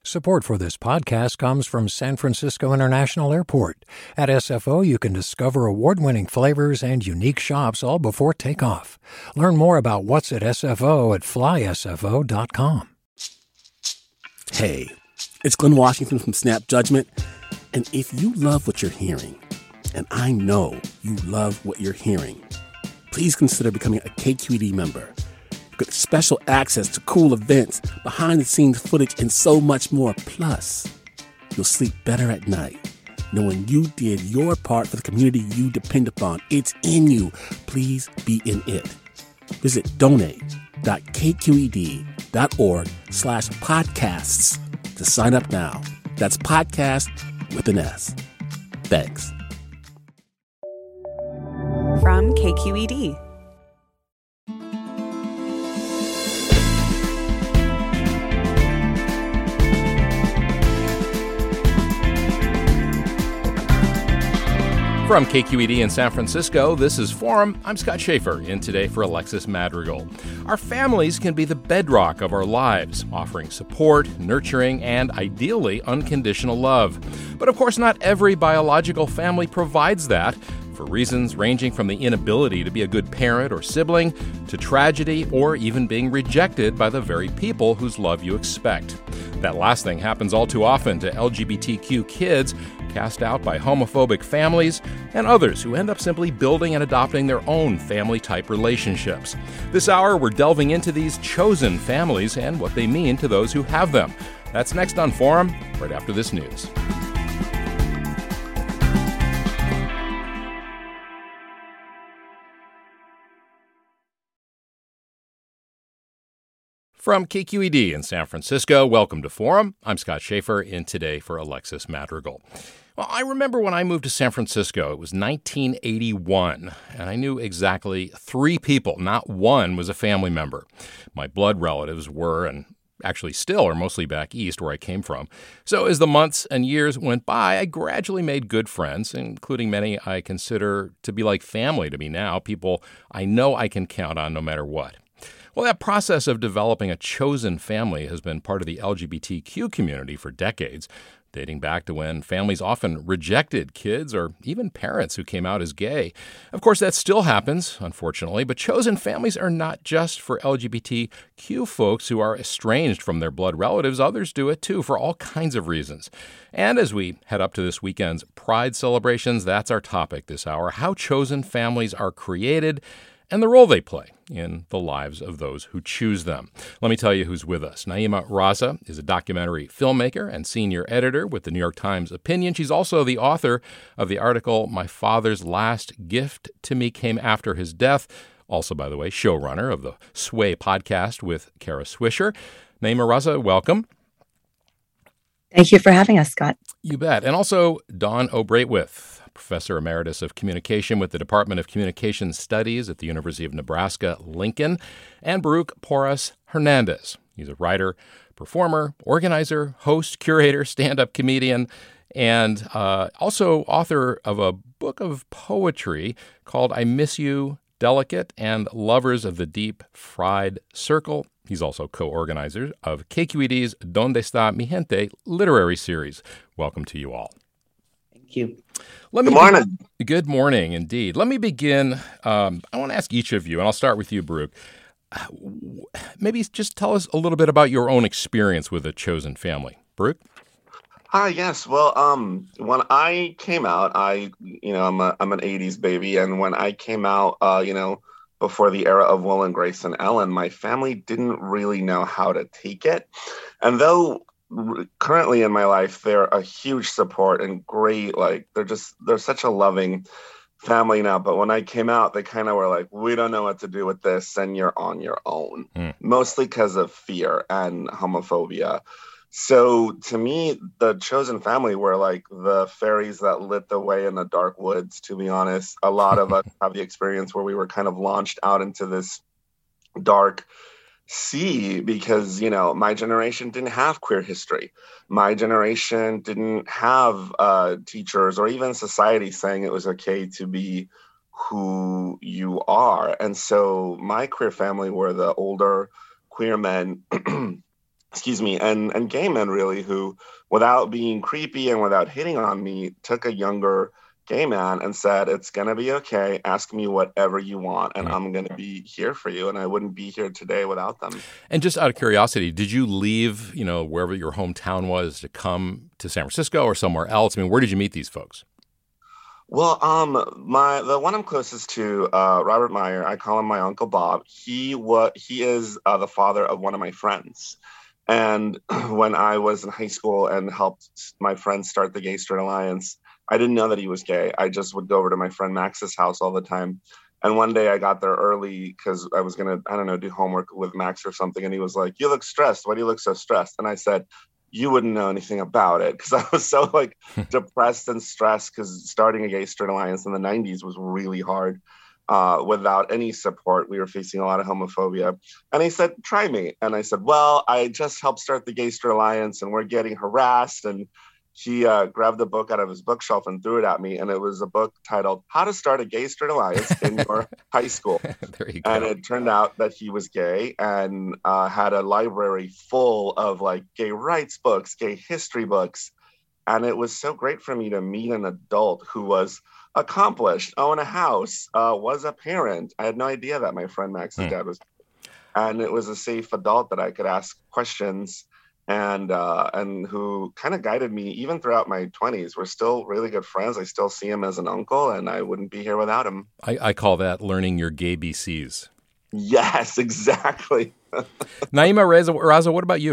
Support for this podcast comes from San Francisco International Airport. At SFO, you can discover award-winning flavors and unique shops all before takeoff. Learn more about what's at SFO at flysfo.com. Hey, it's Glenn Washington from Snap Judgment. And if you love what you're hearing, and I know you love what you're hearing, please consider becoming a KQED member. Get special access to cool events, behind-the-scenes footage, and so much more. Plus, you'll sleep better at night knowing you did your part for the community you depend upon. It's in you. Please be in it. Visit donate.kqed.org/podcasts to sign up now. That's podcast with an S. Thanks. From KQED. From KQED in San Francisco, this is Forum. I'm Scott Schaefer, in today for Alexis Madrigal. Our families can be the bedrock of our lives, offering support, nurturing, and ideally unconditional love. But of course, not every biological family provides that, for reasons ranging from the inability to be a good parent or sibling, to tragedy, or even being rejected by the very people whose love you expect. That last thing happens all too often to LGBTQ kids cast out by homophobic families and others who end up simply building and adopting their own family-type relationships. This hour, we're delving into these chosen families and what they mean to those who have them. That's next on Forum, right after this news. From KQED in San Francisco, welcome to Forum. I'm Scott Schaefer, in today for Alexis Madrigal. Well, I remember when I moved to San Francisco, it was 1981, and I knew exactly 3 people. Not one was a family member. My blood relatives were, and actually still are, mostly back east where I came from. So as the months and years went by, I gradually made good friends, including many I consider to be like family to me now, people I know I can count on no matter what. Well, that process of developing a chosen family has been part of the LGBTQ community for decades, dating back to when families often rejected kids or even parents who came out as gay. Of course, that still happens, unfortunately, but chosen families are not just for LGBTQ folks who are estranged from their blood relatives. Others do it, too, for all kinds of reasons. And as we head up to this weekend's Pride celebrations, that's our topic this hour: how chosen families are created and the role they play in the lives of those who choose them. Let me tell you who's with us. Naima Raza is a documentary filmmaker and senior editor with the New York Times Opinion. She's also the author of the article, My Father's Last Gift to Me Came After His Death. Also, by the way, showrunner of the Sway podcast with Kara Swisher. Naima Raza, welcome. Thank you for having us, Scott. You bet. And also Dawn O'Braitwith, Professor Emeritus of Communication with the Department of Communication Studies at the University of Nebraska-Lincoln, and Baruch Porras Hernandez. He's a writer, performer, organizer, host, curator, stand-up comedian, and also author of a book of poetry called I Miss You, Delicate, and Lovers of the Deep Fried Circle. He's also co-organizer of KQED's Donde Está Mi Gente literary series. Welcome to you all. Thank you. Good morning. Good morning, indeed. Let me begin. I want to ask each of you, and I'll start with you, Baruch. Maybe just tell us a little bit about your own experience with a chosen family. Baruch? Yes. Well, when I came out, I'm an 80s baby. And when I came out, before the era of Will and Grace and Ellen, my family didn't really know how to take it. And though currently in my life, they're a huge support and great, they're such a loving family now. But when I came out, they kind of were like, we don't know what to do with this, and you're on your own, mostly because of fear and homophobia. So to me, the chosen family were like the fairies that lit the way in the dark woods, to be honest. A lot of us have the experience where we were kind of launched out into this dark sea because, my generation didn't have queer history. My generation didn't have teachers or even society saying it was okay to be who you are. And so my queer family were the older queer men excuse me, and gay men really who, without being creepy and without hitting on me, took a younger gay man and said, it's going to be okay. Ask me whatever you want, and I'm going to be here for you. And I wouldn't be here today without them. And just out of curiosity, did you leave, wherever your hometown was to come to San Francisco or somewhere else? I mean, where did you meet these folks? Well, the one I'm closest to, Robert Meyer, I call him my Uncle Bob. He is the father of one of my friends. And when I was in high school and helped my friend start the Gay Straight Alliance, I didn't know that he was gay. I just would go over to my friend Max's house all the time. And one day I got there early because I was going to, do homework with Max or something. And he was like, you look stressed. Why do you look so stressed? And I said, you wouldn't know anything about it, because I was so depressed and stressed, because starting a Gay Straight Alliance in the 90s was really hard. Without any support, we were facing a lot of homophobia. And he said, try me. And I said, well, I just helped start the Gay Straight Alliance and we're getting harassed. And he grabbed a book out of his bookshelf and threw it at me. And it was a book titled How to Start a Gay Straight Alliance in Your High School. There you go. And it turned out that he was gay and had a library full of gay rights books, gay history books. And it was so great for me to meet an adult who was accomplished, own a house, was a parent. I had no idea that my friend Max's dad was. And it was a safe adult that I could ask questions and who kind of guided me even throughout my 20s. We're still really good friends. I still see him as an uncle, and I wouldn't be here without him. I call that learning your gay BCs. Yes, exactly. Naima Raza, what about you?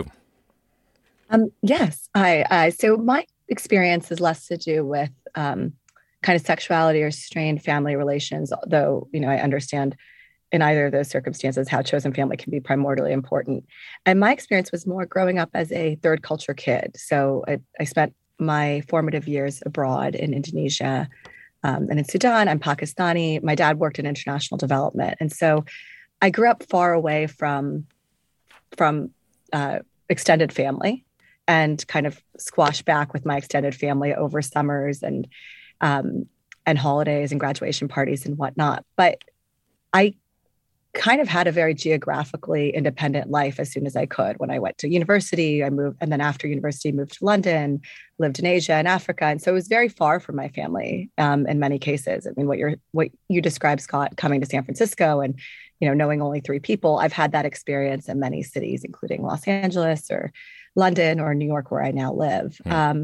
Yes, so my experience is less to do with kind of sexuality or strained family relations, though, I understand in either of those circumstances how chosen family can be primordially important. And my experience was more growing up as a third culture kid. So I spent my formative years abroad in Indonesia and in Sudan. I'm Pakistani. My dad worked in international development. And so I grew up far away from extended family, and kind of squashed back with my extended family over summers and holidays and graduation parties and whatnot. But I kind of had a very geographically independent life as soon as I could. When I went to university, I moved, and then after university, moved to London, lived in Asia and Africa. And so it was very far from my family in many cases. I mean, what you described, Scott, coming to San Francisco and, knowing only 3 people, I've had that experience in many cities, including Los Angeles or London or New York, where I now live.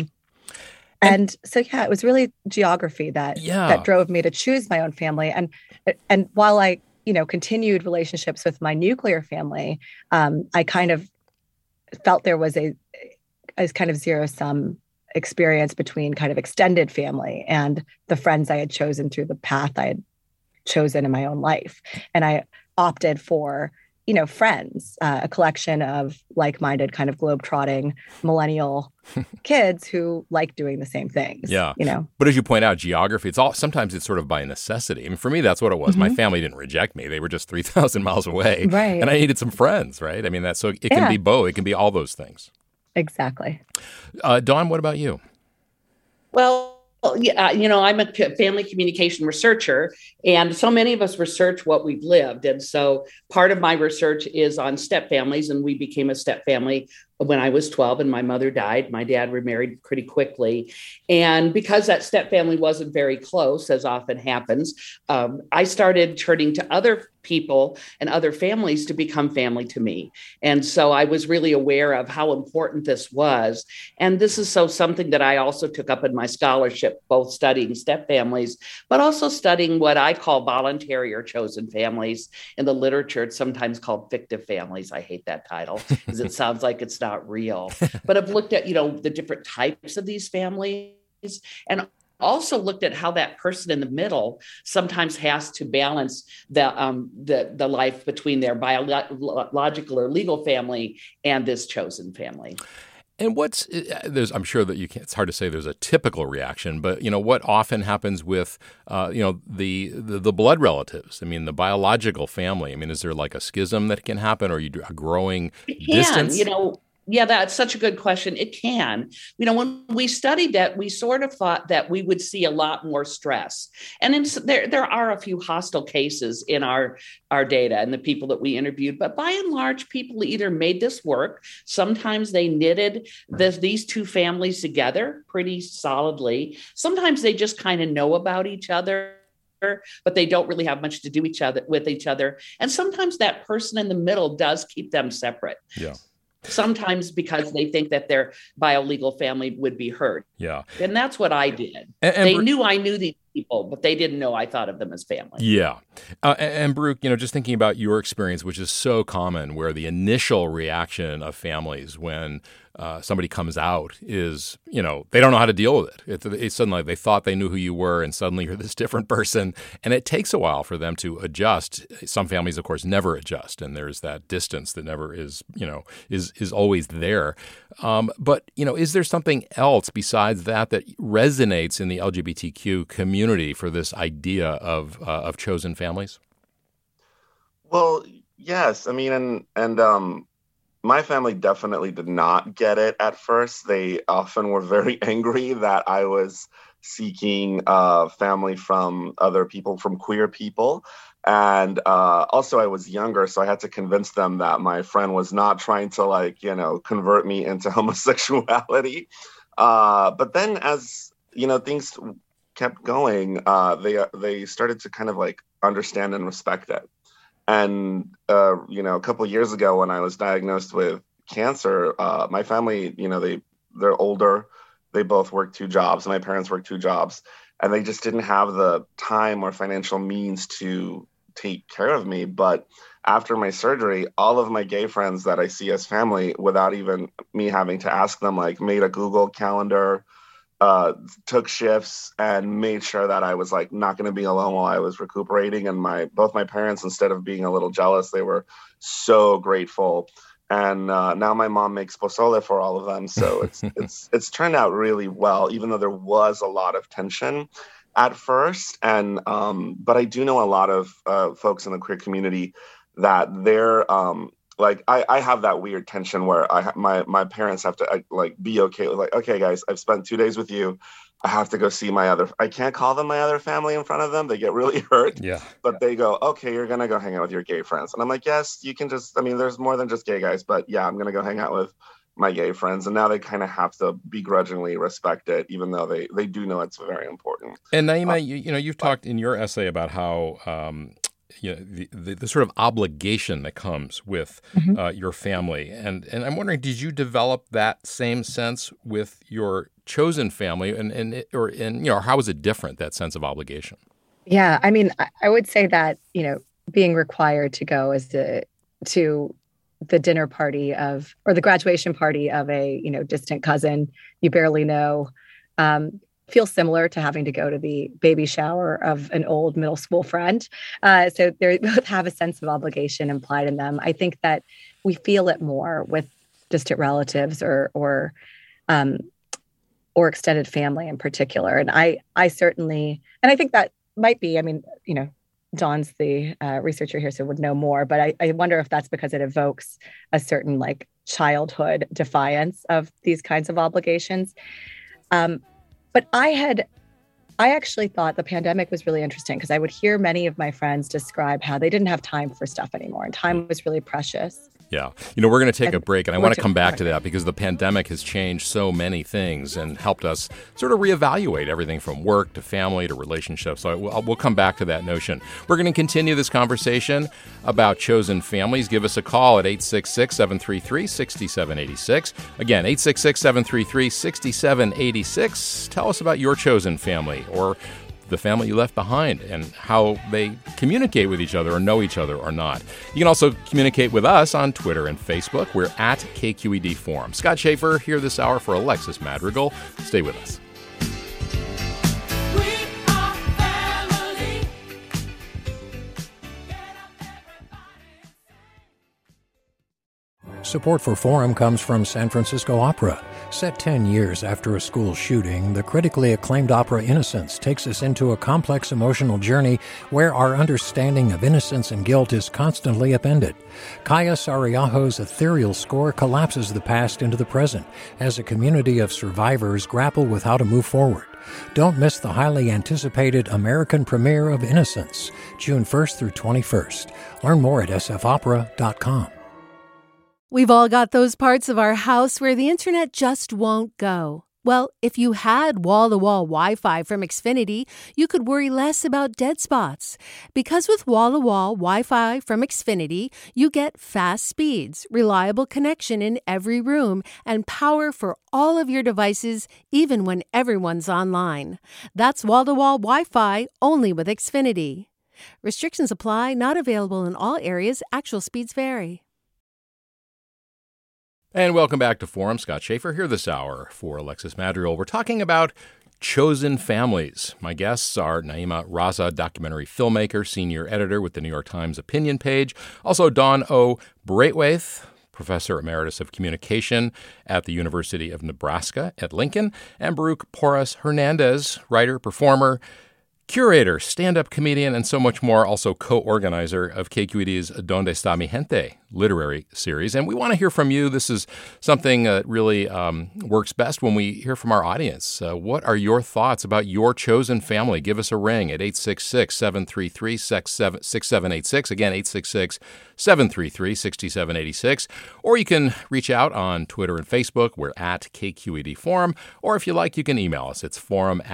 And so, it was really geography that drove me to choose my own family. And while I, continued relationships with my nuclear family, I kind of felt there was a kind of zero-sum experience between kind of extended family and the friends I had chosen through the path I had chosen in my own life. And I opted for, friends, a collection of like-minded kind of globe-trotting millennial kids who like doing the same things. Yeah. But as you point out, geography, sometimes it's sort of by necessity. I mean, for me, that's what it was. Mm-hmm. My family didn't reject me. They were just 3,000 miles away. Right. And I needed some friends, right? I mean, it can be both. It can be all those things. Exactly. Dawn, what about you? Well, I'm a family communication researcher, and so many of us research what we've lived. And so part of my research is on step families, and we became a step family when I was 12 and my mother died. My dad remarried pretty quickly. And because that step family wasn't very close, as often happens, I started turning to other people and other families to become family to me. And so I was really aware of how important this was. And this is something that I also took up in my scholarship, both studying step families, but also studying what I call voluntary or chosen families. In the literature, it's sometimes called fictive families. I hate that title because it sounds like it's not real. But I've looked at, the different types of these families, and also looked at how that person in the middle sometimes has to balance the life between their biological or legal family and this chosen family. And I'm sure that it's hard to say there's a typical reaction, but what often happens with the blood relatives? I mean, the biological family. I mean, is there like a schism that can happen, or a growing distance? Yeah, that's such a good question. It can. When we studied that, we sort of thought that we would see a lot more stress. And there are a few hostile cases in our data and the people that we interviewed. But by and large, people either made this work. Sometimes they knitted these two families together pretty solidly. Sometimes they just kind of know about each other, but they don't really have much to do with each other. And sometimes that person in the middle does keep them separate. Yeah. Sometimes because they think that their biolegal family would be hurt. Yeah. And that's what I did. And they knew I knew these people, but they didn't know I thought of them as family. Yeah. And Baruch, just thinking about your experience, which is so common, where the initial reaction of families when somebody comes out is, they don't know how to deal with it. It's suddenly they thought they knew who you were, and suddenly you're this different person. And it takes a while for them to adjust. Some families, of course, never adjust, and there's that distance that never is always there. But is there something else besides that resonates in the LGBTQ community for this idea of chosen families? Well, yes. I mean, and my family definitely did not get it at first. They often were very angry that I was seeking family from other people, from queer people. And also I was younger, so I had to convince them that my friend was not trying to convert me into homosexuality. But then as, things kept going, they started to kind of understand and respect it. And, a couple of years ago when I was diagnosed with cancer, my family, they're older. They both work 2 jobs. My parents work 2 jobs, and they just didn't have the time or financial means to take care of me. But after my surgery, all of my gay friends that I see as family, without even me having to ask them, made a Google Calendar, took shifts, and made sure that I was not going to be alone while I was recuperating. And both my parents, instead of being a little jealous, they were so grateful. And now my mom makes pozole for all of them. So it's turned out really well, even though there was a lot of tension at first. And but I do know a lot of folks in the queer community that they're I have that weird tension where my parents have to be okay with okay, guys, I've spent 2 days with you. I have to go see I can't call them my other family in front of them. They get really hurt. Yeah. But they go, okay, you're going to go hang out with your gay friends. And I'm like, yes, you can there's more than just gay guys, but yeah, I'm going to go hang out with my gay friends. And now they kind of have to begrudgingly respect it, even though they do know it's very important. And Naima, you've talked in your essay about how, the sort of obligation that comes with your family. And I'm wondering, did you develop that same sense with your chosen family, and how is it different, that sense of obligation? Yeah, I mean, I would say that, being required to go to the dinner party or the graduation party of a, distant cousin you barely know, feels similar to having to go to the baby shower of an old middle school friend. So they both have a sense of obligation implied in them. I think that we feel it more with distant relatives or extended family in particular. And I certainly, and I think that might be, Dawn's the researcher here, so would know more, but I wonder if that's because it evokes a certain childhood defiance of these kinds of obligations. But I actually thought the pandemic was really interesting because I would hear many of my friends describe how they didn't have time for stuff anymore, and time was really precious. Yeah. We're going to take a break, and I want to come back to that because the pandemic has changed so many things and helped us sort of reevaluate everything from work to family to relationships. So we'll come back to that notion. We're going to continue this conversation about chosen families. Give us a call at 866-733-6786. Again, 866-733-6786. Tell us about your chosen family or the family you left behind and how they communicate with each other or know each other or not. You can also communicate with us on Twitter and Facebook. We're at KQED Forum. Scott Schaefer here this hour for Alexis Madrigal. Stay with us. Support for Forum comes from San Francisco Opera. Set 10 years after a school shooting, the critically acclaimed opera Innocence takes us into a complex emotional journey where our understanding of innocence and guilt is constantly upended. Kaya Sariaho's ethereal score collapses the past into the present as a community of survivors grapple with how to move forward. Don't miss the highly anticipated American premiere of Innocence, June 1st through 21st. Learn more at sfopera.com. We've all got those parts of our house where the internet just won't go. Well, if you had wall-to-wall Wi-Fi from Xfinity, you could worry less about dead spots. Because with wall-to-wall Wi-Fi from Xfinity, you get fast speeds, reliable connection in every room, and power for all of your devices, even when everyone's online. That's wall-to-wall Wi-Fi only with Xfinity. Restrictions apply, not available in all areas. Actual speeds vary. And welcome back to Forum. Scott Schaefer here this hour for Alexis Madrigal. We're talking about chosen families. My guests are Naima Raza, documentary filmmaker, senior editor with the New York Times opinion page. Also Dawn O. Braithwaite, professor emeritus of communication at the University of Nebraska at Lincoln. And Baruch Porras Hernandez, writer, performer, curator, stand-up comedian, and so much more, also co-organizer of KQED's Donde Está Mi Gente literary series. And we want to hear from you. This is something that really works best when we hear from our audience. What are your thoughts about your chosen family? Give us a ring at 866-733-6786. Again, 866-733-6786. Or you can reach out on Twitter and Facebook. We're at KQED Forum. Or if you like, you can email us. It's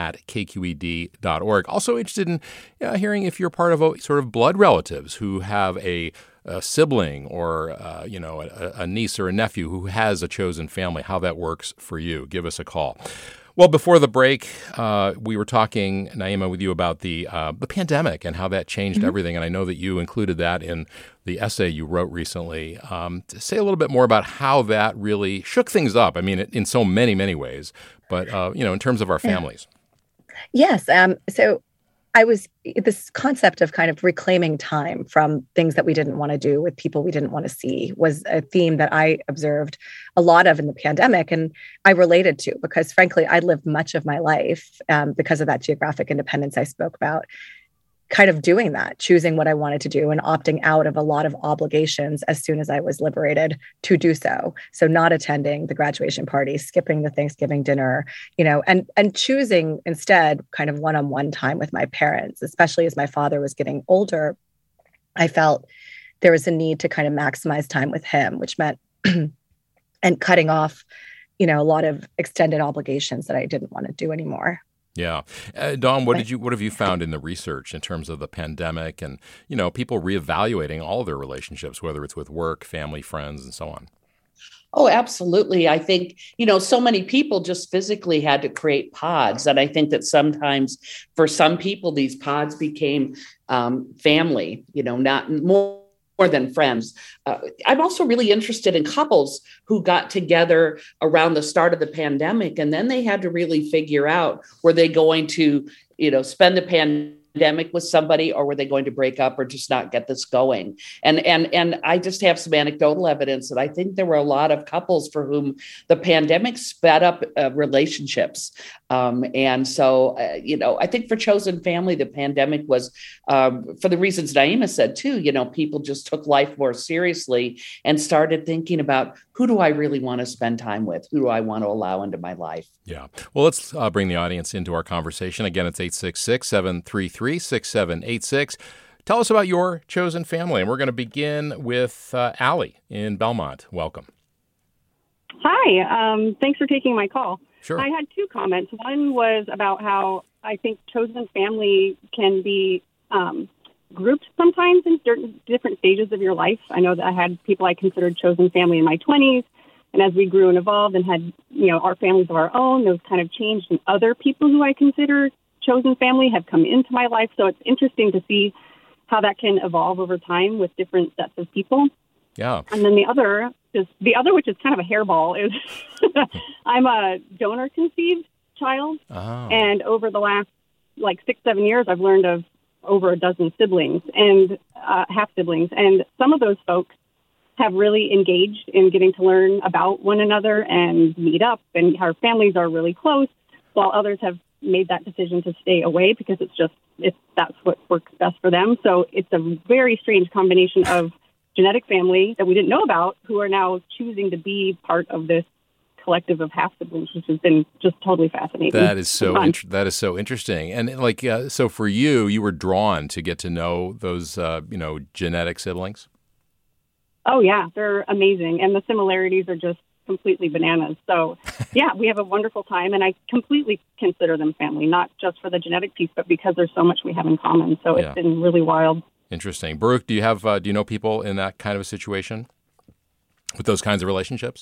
forum@kqed.org. Also interested in hearing if you're part of a sort of blood relatives who have a sibling or a niece or a nephew who has a chosen family, how that works for you. Give us a call. Well, before the break, we were talking, Naima, with you about the pandemic and how that changed everything. And I know that you included that in the essay you wrote recently. To say a little bit more about how that really shook things up. I mean, in so many, many ways, but in terms of our families. Yes. So this concept of kind of reclaiming time from things that we didn't want to do with people we didn't want to see was a theme that I observed a lot of in the pandemic. And I related to because, frankly, I lived much of my life because of that geographic independence I spoke about, kind of doing that, choosing what I wanted to do and opting out of a lot of obligations as soon as I was liberated to do so. So not attending the graduation party, skipping the Thanksgiving dinner, and choosing instead kind of one-on-one time with my parents, especially as my father was getting older. I felt there was a need to kind of maximize time with him, which meant and cutting off, a lot of extended obligations that I didn't want to do anymore. Yeah. Dawn, what have you found in the research in terms of the pandemic and, people reevaluating all of their relationships, whether it's with work, family, friends, and so on? Oh, absolutely. I think, so many people just physically had to create pods. And I think that sometimes for some people, these pods became family, not more than friends. I'm also really interested in couples who got together around the start of the pandemic, and then they had to really figure out, were they going to, spend the pandemic with somebody, or were they going to break up or just not get this going? And I just have some anecdotal evidence that I think there were a lot of couples for whom the pandemic sped up relationships. And so, I think for chosen family, the pandemic was, for the reasons Naima said too, people just took life more seriously and started thinking about, who do I really want to spend time with? Who do I want to allow into my life? Yeah. Well, let's bring the audience into our conversation. Again, it's 866-733-6786. Tell us about your chosen family. And we're going to begin with Allie in Belmont. Welcome. Hi. Thanks for taking my call. Sure. I had two comments. One was about how I think chosen family can be grouped sometimes in different stages of your life. I know that I had people I considered chosen family in my 20s. And as we grew and evolved and had, our families of our own, those kind of changed. And other people who I consider chosen family have come into my life. So it's interesting to see how that can evolve over time with different sets of people. Yeah. And then the other, which is kind of a hairball, is I'm a donor conceived child. Oh. And over the last 6-7 years, I've learned of over a dozen siblings and half siblings. And some of those folks have really engaged in getting to learn about one another and meet up, and our families are really close, while others have made that decision to stay away because that's what works best for them. So it's a very strange combination of genetic family that we didn't know about who are now choosing to be part of this collective of half siblings, which has been just totally fascinating. That is so interesting. And so for you were drawn to get to know those genetic siblings. Oh yeah, they're amazing, and the similarities are just completely bananas. So yeah, we have a wonderful time, and I completely consider them family, not just for the genetic piece, but because there's so much we have in common. So it's been really wild. Interesting. Baruch, do you know people in that kind of a situation with those kinds of relationships?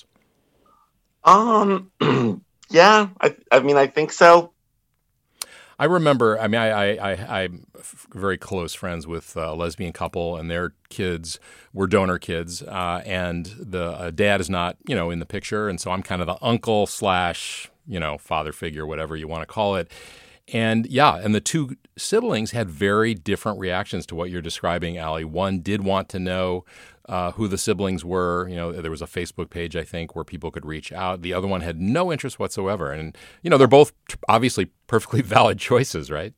Yeah, I think so. I remember, I'm very close friends with a lesbian couple, and their kids were donor kids, and the dad is not, in the picture, and so I'm kind of the uncle / father figure, whatever you want to call it. And the two siblings had very different reactions to what you're describing, Allie. One did want to know who the siblings were. There was a Facebook page, I think, where people could reach out. The other one had no interest whatsoever. And, they're both obviously perfectly valid choices, right?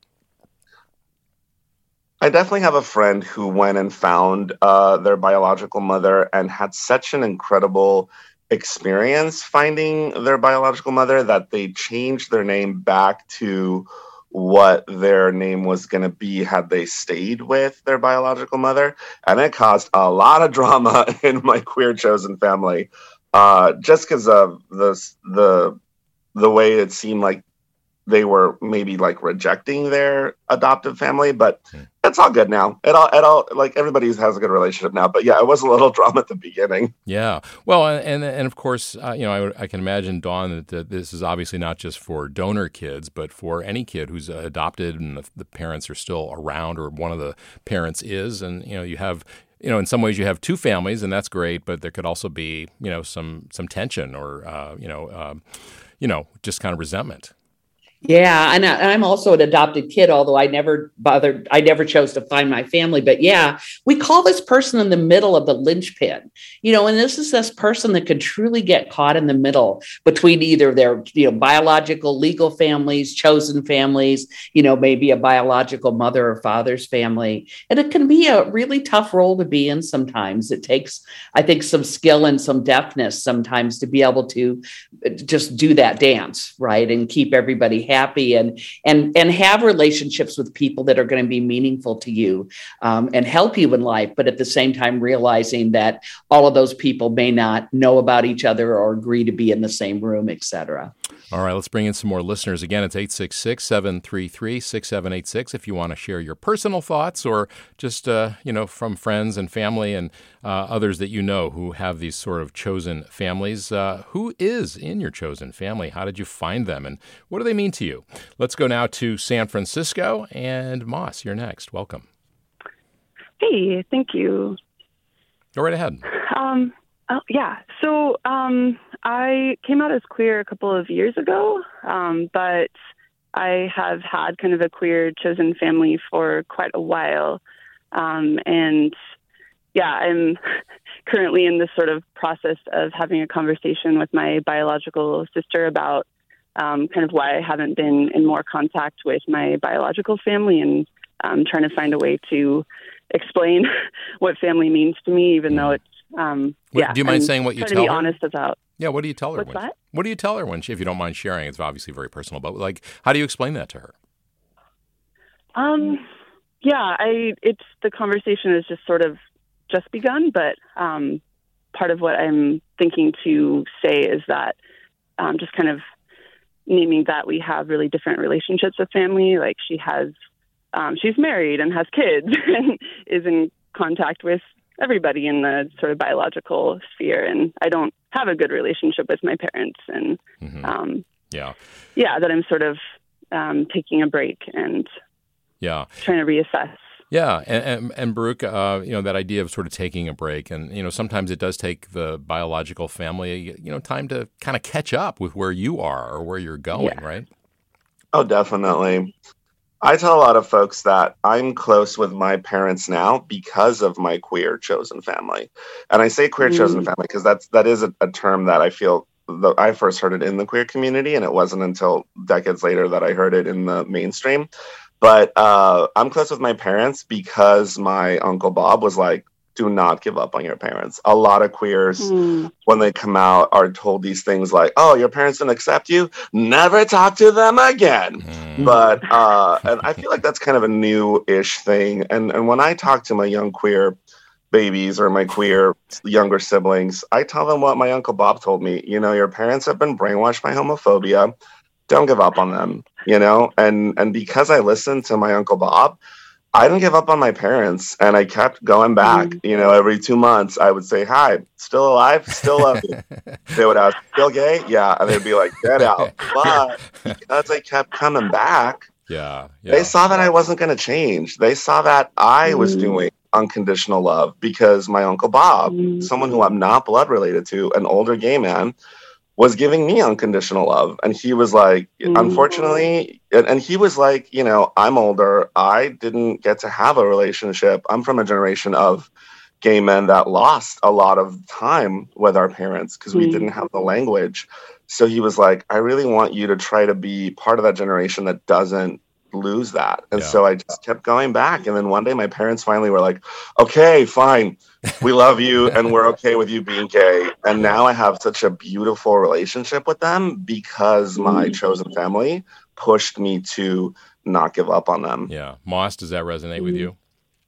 I definitely have a friend who went and found their biological mother and had such an incredible experience finding their biological mother that they changed their name back to what their name was going to be had they stayed with their biological mother. And it caused a lot of drama in my queer chosen family, just because of the way it seemed like they were maybe like rejecting their adoptive family, but it's all good now. It all like everybody has a good relationship now. But yeah, it was a little drama at the beginning. Yeah. Well, and of course, I can imagine, Dawn, that this is obviously not just for donor kids, but for any kid who's adopted and the parents are still around, or one of the parents is, and you have. In some ways you have two families, and that's great, but there could also be, some tension or, just kind of resentment. Yeah, and I'm also an adopted kid, although I never chose to find my family. But yeah, we call this person in the middle of the linchpin, and this is this person that could truly get caught in the middle between either their, biological legal families, chosen families, maybe a biological mother or father's family. And it can be a really tough role to be in sometimes. It takes, I think, some skill and some deftness sometimes to be able to just do that dance, right? And keep everybody happy and have relationships with people that are going to be meaningful to you and help you in life, but at the same time realizing that all of those people may not know about each other or agree to be in the same room, etc. All right, let's bring in some more listeners. Again, it's 866-733-6786 if you want to share your personal thoughts, or just, from friends and family and others that who have these sort of chosen families. Who is in your chosen family? How did you find them? And what do they mean to you? Let's go now to San Francisco. And Moss, you're next. Welcome. Hey, thank you. Go right ahead. So I came out as queer a couple of years ago, but I have had kind of a queer chosen family for quite a while. I'm currently in this sort of process of having a conversation with my biological sister about kind of why I haven't been in more contact with my biological family, and trying to find a way to explain what family means to me, even though it's, do you mind saying what you tell her? To be honest about. Yeah, what do you tell her? What's that? What do you tell her if you don't mind sharing? It's obviously very personal, but how do you explain that to her? It's the conversation has just sort of just begun, but part of what I'm thinking to say is that just kind of naming that we have really different relationships with family. Like she's married and has kids and is in contact with everybody in the sort of biological sphere. And I don't have a good relationship with my parents. And that I'm sort of taking a break and trying to reassess. Yeah, and Baruch, that idea of sort of taking a break, and sometimes it does take the biological family, time to kind of catch up with where you are or where you're going, right? Oh, definitely. I tell a lot of folks that I'm close with my parents now because of my queer chosen family. And I say queer chosen family because that is a term that I feel that I first heard it in the queer community, and it wasn't until decades later that I heard it in the mainstream. But I'm close with my parents because my Uncle Bob was like, do not give up on your parents. A lot of queers, when they come out, are told these things like, oh, your parents didn't accept you? Never talk to them again. But, and I feel like that's kind of a new-ish thing. And when I talk to my young queer babies or my queer younger siblings, I tell them what my Uncle Bob told me. You know, your parents have been brainwashed by homophobia. Don't give up on them, you know? And because I listened to my Uncle Bob, I didn't give up on my parents, and I kept going back. You know, every 2 months, I would say, hi, still alive? Still love you. They would ask, still gay? Yeah. And they'd be like, get out. But because I kept coming back, they saw that I wasn't going to change. They saw that I was doing unconditional love because my Uncle Bob, someone who I'm not blood related to, an older gay man, was giving me unconditional love. And he was like, unfortunately, and he was like, you know, I'm older. I didn't get to have a relationship. I'm from a generation of gay men that lost a lot of time with our parents because we didn't have the language. So he was like, I really want you to try to be part of that generation that doesn't lose that. And so I just kept going back. And then one day my parents finally were like, okay, fine. We love you and we're okay with you being gay. And now I have such a beautiful relationship with them because my chosen family pushed me to not give up on them. Yeah. Moss, does that resonate with you?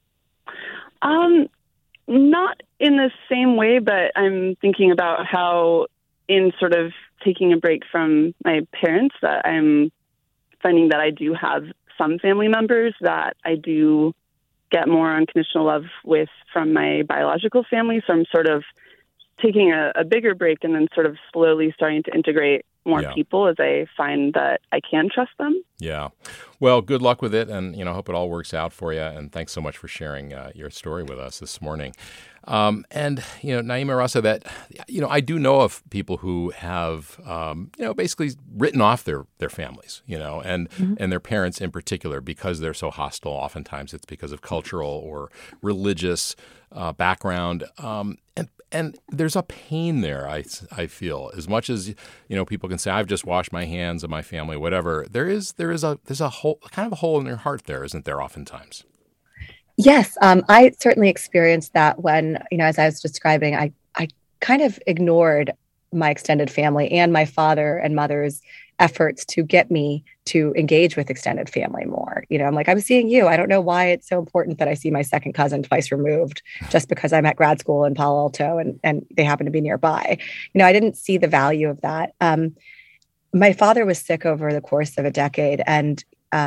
Not in the same way, but I'm thinking about how in sort of taking a break from my parents that I'm finding that I do have some family members that I do get more unconditional love with from my biological family. So I'm sort of taking a bigger break and then sort of slowly starting to integrate more people as I find that I can trust them. Yeah. Well, good luck with it. And, you know, hope it all works out for you. And thanks so much for sharing your story with us this morning. And, you know, Naima Rasa, that, you know, I do know of people who have, you know, basically written off their families, you know, and their parents in particular, because they're so hostile. Oftentimes it's because of cultural or religious background. And there's a pain there, I feel. As much as, you know, people can say, I've just washed my hands of my family, whatever, there's a hole, kind of a hole in your heart there, isn't there, oftentimes? Yes, I certainly experienced that when, you know, as I was describing, I kind of ignored my extended family and my father and mother's efforts to get me to engage with extended family more. You know, I'm like, I'm seeing you. I don't know why it's so important that I see my second cousin twice removed just because I'm at grad school in Palo Alto and they happen to be nearby. You know, I didn't see the value of that. My father was sick over the course of a decade. And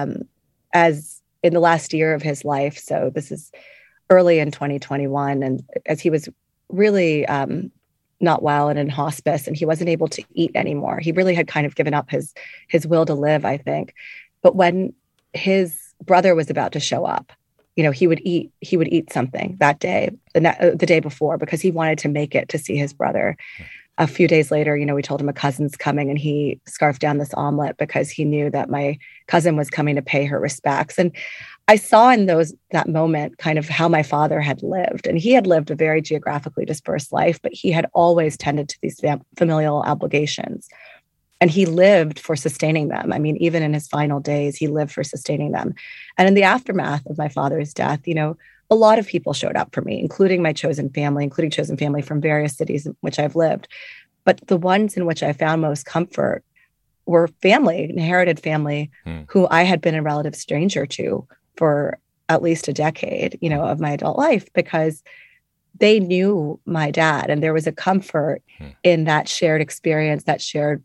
as in the last year of his life, so this is early in 2021, and as he was really not well and in hospice, and he wasn't able to eat anymore. He really had kind of given up his will to live, I think. But when his brother was about to show up, you know, he would eat something that day, the day before, because he wanted to make it to see his brother. A few days later, you know, we told him a cousin's coming, and he scarfed down this omelet because he knew that my cousin was coming to pay her respects. And I saw in that moment kind of how my father had lived. And he had lived a very geographically dispersed life, but he had always tended to these familial obligations. And he lived for sustaining them. I mean, even in his final days, he lived for sustaining them. And in the aftermath of my father's death, you know, a lot of people showed up for me, including my chosen family from various cities in which I've lived. But the ones in which I found most comfort were family, inherited family, who I had been a relative stranger to for at least a decade, you know, of my adult life, because they knew my dad. And there was a comfort in that shared experience, that shared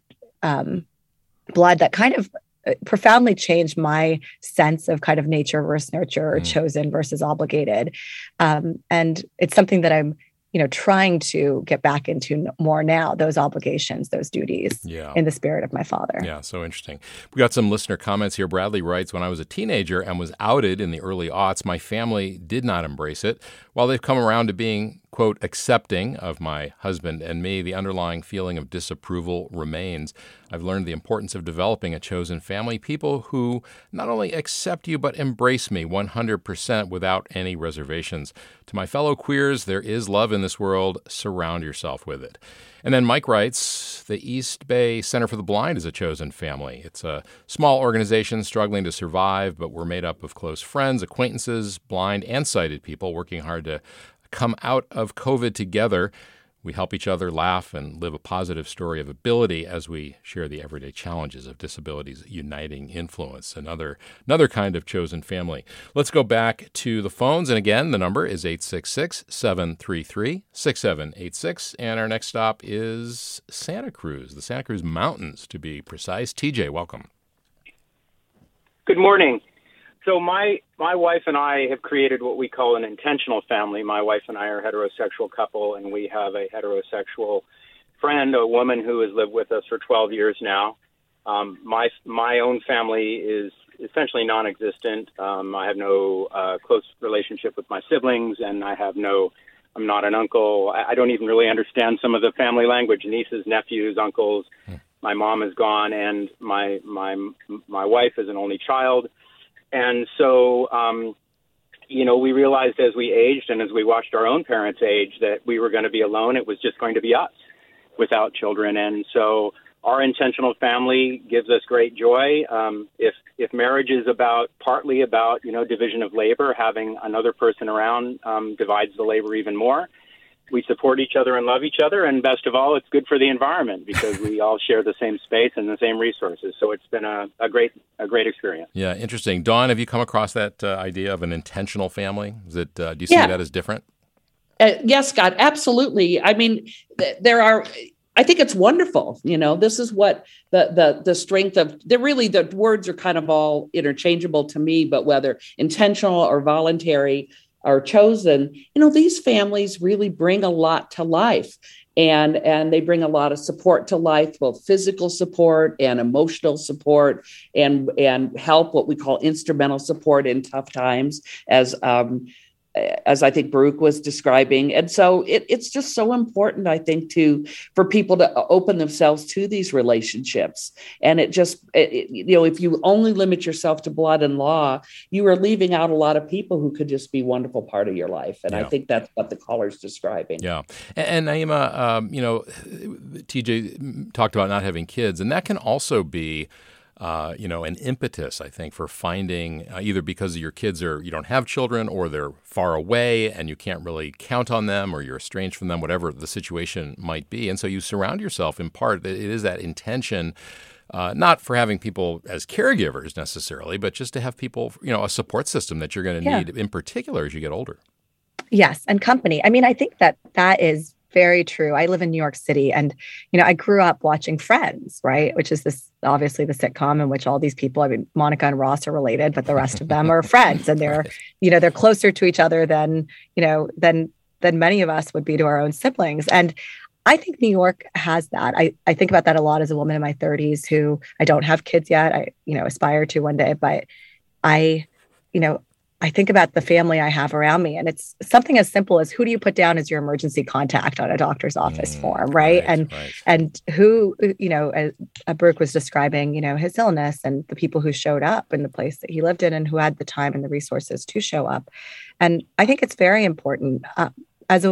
blood that kind of profoundly changed my sense of kind of nature versus nurture, or chosen versus obligated. And it's something that I'm, you know, trying to get back into more now, those obligations, those duties in the spirit of my father. Yeah, so interesting. We got some listener comments here. Bradley writes, when I was a teenager and was outed in the early aughts, my family did not embrace it. While they've come around to being, quote, accepting of my husband and me, the underlying feeling of disapproval remains. I've learned the importance of developing a chosen family, people who not only accept you, but embrace me 100% without any reservations. To my fellow queers, there is love in this world. Surround yourself with it. And then Mike writes, the East Bay Center for the Blind is a chosen family. It's a small organization struggling to survive, but we're made up of close friends, acquaintances, blind and sighted people working hard to come out of COVID together. We help each other laugh and live a positive story of ability as we share the everyday challenges of disability's uniting influence. Another kind of chosen family. Let's go back to the phones. And again, the number is 866-733-6786. And our next stop is Santa Cruz, the Santa Cruz Mountains, to be precise. TJ, welcome. Good morning. So my wife and I have created what we call an intentional family. My wife and I are a heterosexual couple, and we have a heterosexual friend, a woman who has lived with us for 12 years now. My own family is essentially non-existent. I have no close relationship with my siblings, and I'm not an uncle. I don't even really understand some of the family language, nieces, nephews, uncles. My mom is gone, and my wife is an only child. And so, we realized as we aged and as we watched our own parents age that we were going to be alone. It was just going to be us without children. And so our intentional family gives us great joy. If marriage is partly about, division of labor, having another person around divides the labor even more. We support each other and love each other. And best of all, it's good for the environment because we all share the same space and the same resources. So it's been a great experience. Yeah, interesting. Dawn, have you come across that idea of an intentional family? Do you see that as different? Yes, Scott, absolutely. I mean, I think it's wonderful. This is what the strength of the words are kind of all interchangeable to me, but whether intentional or voluntary are chosen, these families really bring a lot to life, and they bring a lot of support to life, both physical support and emotional support, and help, what we call instrumental support in tough times, as I think Baruch was describing. And so it's just so important, I think, for people to open themselves to these relationships. And if you only limit yourself to blood and law, you are leaving out a lot of people who could just be a wonderful part of your life. And I think that's what the caller's describing. Yeah. And Naima, TJ talked about not having kids, and that can also be an impetus, I think, for finding either because your kids you don't have children, or they're far away and you can't really count on them, or you're estranged from them, whatever the situation might be. And so you surround yourself, in part, it is that intention, not for having people as caregivers necessarily, but just to have people, a support system that you're going to need in particular as you get older. Yes. And company. I mean, I think that is very true. I live in New York City, and, I grew up watching Friends, right? Which is obviously the sitcom in which all these people, I mean, Monica and Ross are related, but the rest of them are friends, and they're, they're closer to each other than many of us would be to our own siblings. And I think New York has that. I think about that a lot as a woman in my 30s who I don't have kids yet. I, aspire to one day, but I think about the family I have around me, and it's something as simple as who do you put down as your emergency contact on a doctor's office form, right? And who, as Baruch was describing, his illness and the people who showed up in the place that he lived in and who had the time and the resources to show up. And I think it's very important. As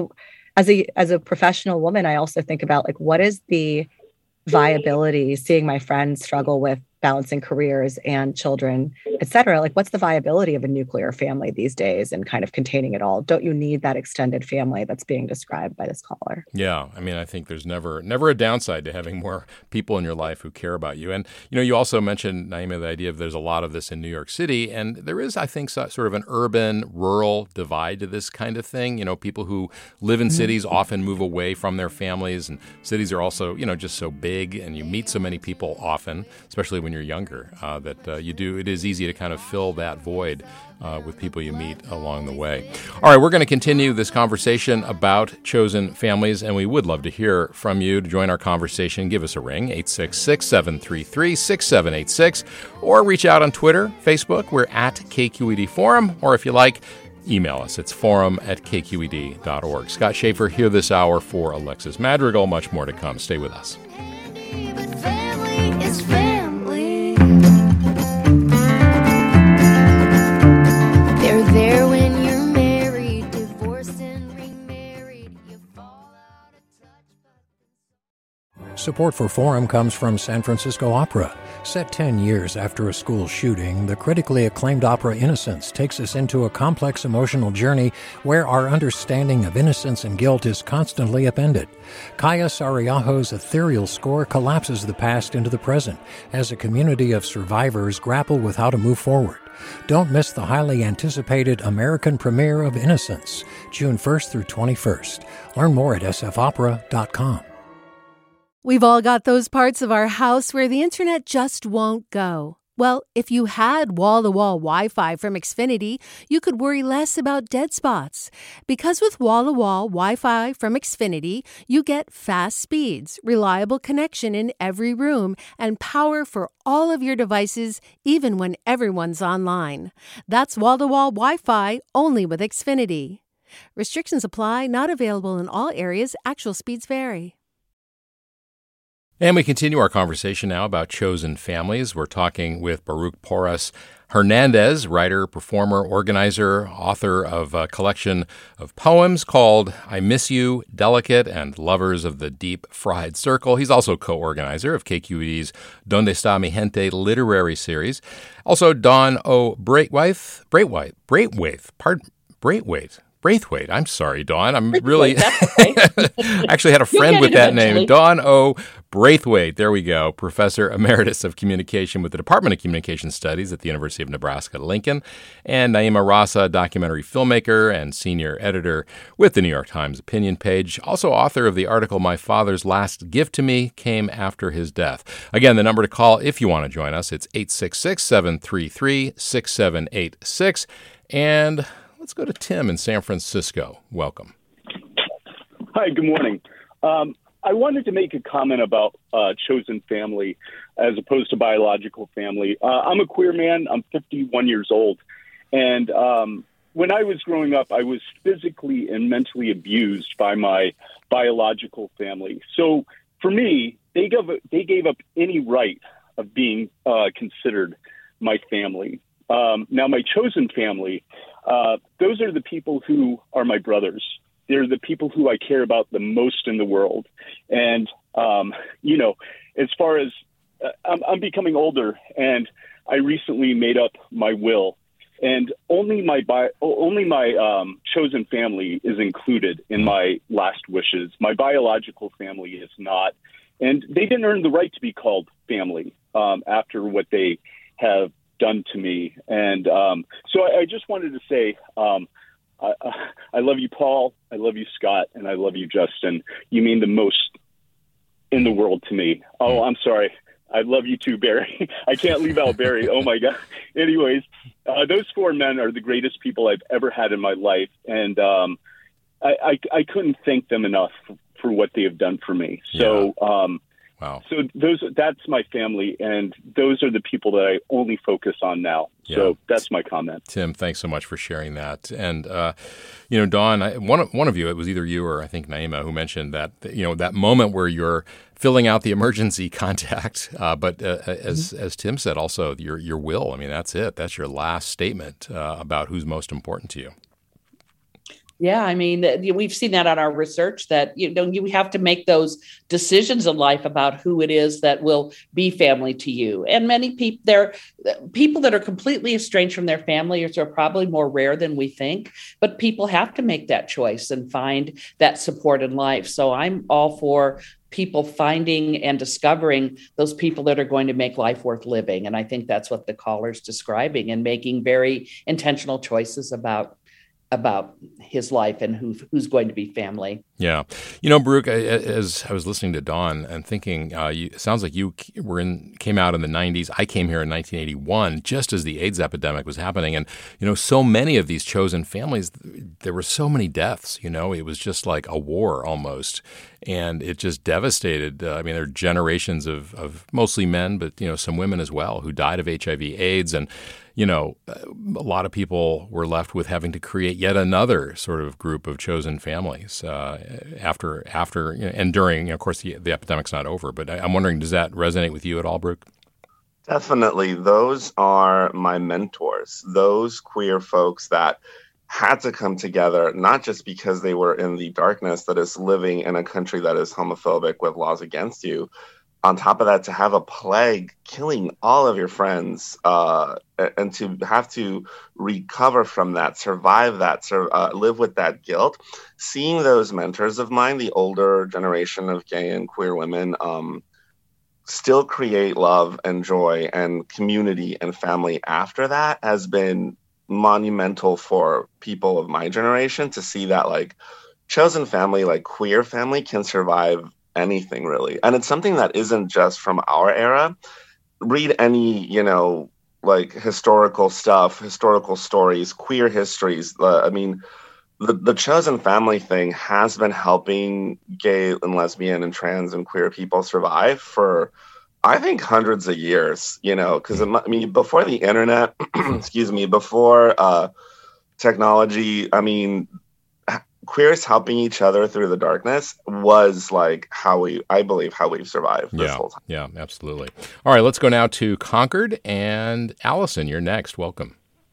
a professional woman, I also think about what is the viability, seeing my friends struggle with balancing careers and children, et cetera. What's the viability of a nuclear family these days and kind of containing it all? Don't you need that extended family that's being described by this caller? Yeah. I mean, I think there's never a downside to having more people in your life who care about you. And, you also mentioned, Naima, the idea of there's a lot of this in New York City. And there is, I think, sort of an urban-rural divide to this kind of thing. People who live in cities often move away from their families. And cities are also, just so big, and you meet so many people often, especially when you're younger, it is easy to kind of fill that void with people you meet along the way. All right, we're going to continue this conversation about chosen families, and we would love to hear from you. To join our conversation, give us a ring, 866-733-6786, or reach out on Twitter, Facebook. We're at KQED Forum, or if you like, email us. It's forum@kqed.org. Scott Schaefer here this hour for Alexis Madrigal. Much more to come. Stay with us. Family. is family. They're there when you're married, divorced and remarried. You fall out of touch. Support for Forum comes from San Francisco Opera. Set 10 years after a school shooting, the critically acclaimed opera Innocence takes us into a complex emotional journey where our understanding of innocence and guilt is constantly upended. Kaya Sariaho's ethereal score collapses the past into the present as a community of survivors grapple with how to move forward. Don't miss the highly anticipated American premiere of Innocence, June 1st through 21st. Learn more at sfopera.com. We've all got those parts of our house where the internet just won't go. Well, if you had wall-to-wall Wi-Fi from Xfinity, you could worry less about dead spots. Because with wall-to-wall Wi-Fi from Xfinity, you get fast speeds, reliable connection in every room, and power for all of your devices, even when everyone's online. That's wall-to-wall Wi-Fi only with Xfinity. Restrictions apply, not available in all areas. Actual speeds vary. And we continue our conversation now about chosen families. We're talking with Baruch Porras Hernandez, writer, performer, organizer, author of a collection of poems called I Miss You, Delicate, and Lovers of the Deep Fried Circle. He's also co-organizer of KQED's Donde Está Mi Gente literary series. Also, Dawn O. Braithwaite. I'm sorry, Dawn. I'm really actually had a friend with that name. Dawn O. Braithwaite. There we go. Professor Emeritus of Communication with the Department of Communication Studies at the University of Nebraska-Lincoln. And Naima Rasa, documentary filmmaker and senior editor with the New York Times opinion page. Also author of the article, My Father's Last Gift to Me Came After His Death. Again, the number to call if you want to join us, it's 866-733-6786. And let's go to Tim in San Francisco. Welcome. Hi, good morning. I wanted to make a comment about chosen family as opposed to biological family. I'm a queer man. I'm 51 years old. And when I was growing up, I was physically and mentally abused by my biological family. So for me, they gave up any right of being considered my family. Now, my chosen family, those are the people who are my brothers. They're the people who I care about the most in the world. And, as far as I'm becoming older, and I recently made up my will, and only my chosen family is included in my last wishes. My biological family is not. And they didn't earn the right to be called family after what they have done to me. And so I just wanted to say, I love you, Paul. I love you, Scott. And I love you, Justin. You mean the most in the world to me. Oh, I'm sorry. I love you too, Barry. I can't leave out Barry. Oh, my God. Anyways, those four men are the greatest people I've ever had in my life. And I couldn't thank them enough for what they have done for me. So, wow. So that's my family, and those are the people that I only focus on now. Yeah. So that's my comment. Tim, thanks so much for sharing that. And, Dawn, one of you, it was either you or I think Naima, who mentioned that, that moment where you're filling out the emergency contact. But as Tim said, also your will. I mean, that's it. That's your last statement about who's most important to you. Yeah, I mean, we've seen that on our research that, you have to make those decisions in life about who it is that will be family to you. And many people, people that are completely estranged from their families are probably more rare than we think, but people have to make that choice and find that support in life. So I'm all for people finding and discovering those people that are going to make life worth living. And I think that's what the caller's describing, and making very intentional choices about his life and who's going to be family. Yeah. Baruch, as I was listening to Dawn and thinking, it sounds like you came out in the 90s. I came here in 1981, just as the AIDS epidemic was happening. And, so many of these chosen families, there were so many deaths, it was just like a war almost. and it just devastated. I mean, there are generations of mostly men, but some women as well who died of HIV/AIDS, and a lot of people were left with having to create yet another sort of group of chosen families after and during. Of course, the epidemic's not over, but I'm wondering, does that resonate with you at all, Brooke? Definitely. Those are my mentors, those queer folks that had to come together, not just because they were in the darkness that is living in a country that is homophobic with laws against you. On top of that, to have a plague killing all of your friends and to have to recover from that, survive that, live with that guilt. Seeing those mentors of mine, the older generation of gay and queer women, still create love and joy and community and family after that has been monumental for people of my generation to see that like chosen family, like queer family can survive anything really. And it's something that isn't just from our era. Read any, like historical stuff, historical stories, queer histories. The chosen family thing has been helping gay and lesbian and trans and queer people survive for, I think, hundreds of years, because before the internet, before technology, queers helping each other through the darkness was like I believe how we've survived this whole time. Yeah, absolutely. All right, let's go now to Concord, and Allison, you're next. Welcome.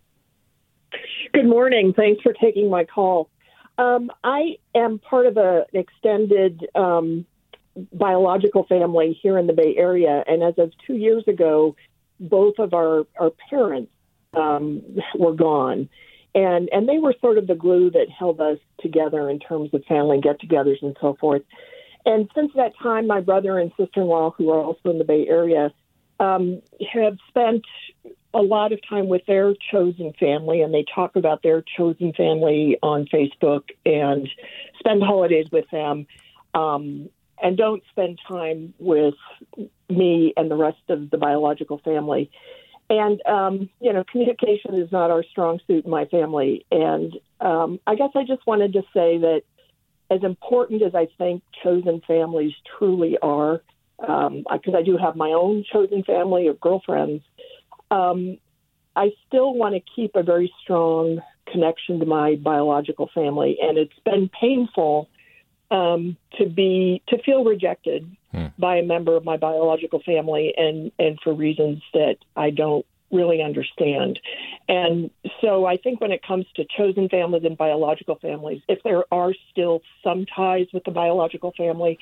Good morning. Thanks for taking my call. I am part of an extended biological family here in the Bay Area, and as of 2 years ago, both of our parents were gone. And they were sort of the glue that held us together in terms of family get-togethers and so forth. And since that time, my brother and sister-in-law, who are also in the Bay Area, have spent a lot of time with their chosen family, and they talk about their chosen family on Facebook and spend holidays with them, and don't spend time with me and the rest of the biological family. And, communication is not our strong suit in my family. And I guess I just wanted to say that as important as I think chosen families truly are, because I do have my own chosen family of girlfriends, I still want to keep a very strong connection to my biological family. And it's been painful to feel rejected by a member of my biological family and for reasons that I don't really understand. And so I think when it comes to chosen families and biological families, if there are still some ties with the biological family,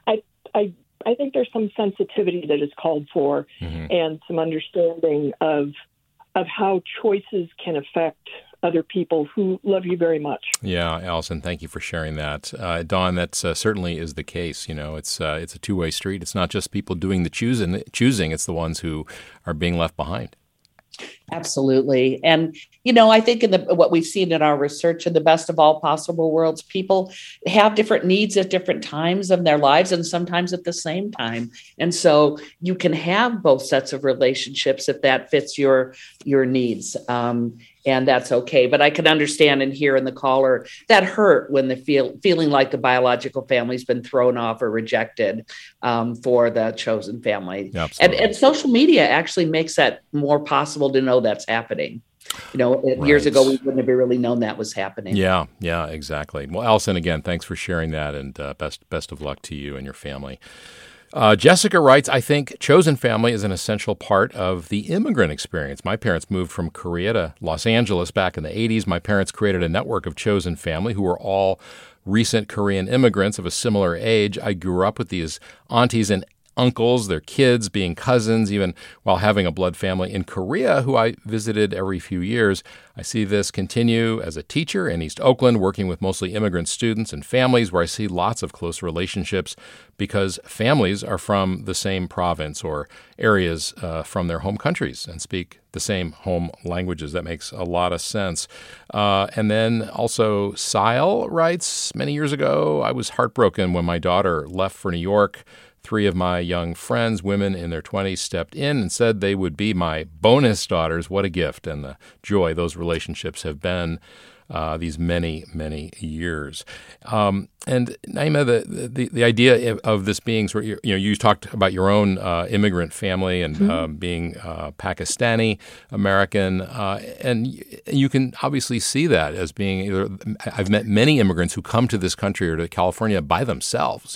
I think there's some sensitivity that is called for and some understanding of how choices can affect other people who love you very much. Yeah, Allison, thank you for sharing that. Dawn, that certainly is the case. It's a two-way street. It's not just people doing the choosing. It's the ones who are being left behind. Absolutely. And, I think in what we've seen in our research, in the best of all possible worlds, people have different needs at different times of their lives and sometimes at the same time. And so you can have both sets of relationships if that fits your needs. And that's okay. But I can understand and hear in the caller that hurt when the feeling like the biological family's been thrown off or rejected for the chosen family. And social media actually makes that more possible to know that's happening. Years ago, we wouldn't have really known that was happening. Yeah, exactly. Well, Allison, again, thanks for sharing that, and best of luck to you and your family. Jessica writes, I think chosen family is an essential part of the immigrant experience. My parents moved from Korea to Los Angeles back in the 80s. My parents created a network of chosen family who were all recent Korean immigrants of a similar age. I grew up with these aunties and uncles, their kids being cousins, even while having a blood family in Korea, who I visited every few years. I see this continue as a teacher in East Oakland, working with mostly immigrant students and families, where I see lots of close relationships because families are from the same province or areas from their home countries and speak the same home languages. That makes a lot of sense. And then also Sile writes, many years ago, I was heartbroken when my daughter left for New York. 3 of my young friends, women in their 20s, stepped in and said they would be my bonus daughters. What a gift and the joy those relationships have been these many, many years. And Naima, the idea of this being sort of, you talked about your own immigrant family and being Pakistani American, and you can obviously see that as being either. I've met many immigrants who come to this country or to California by themselves,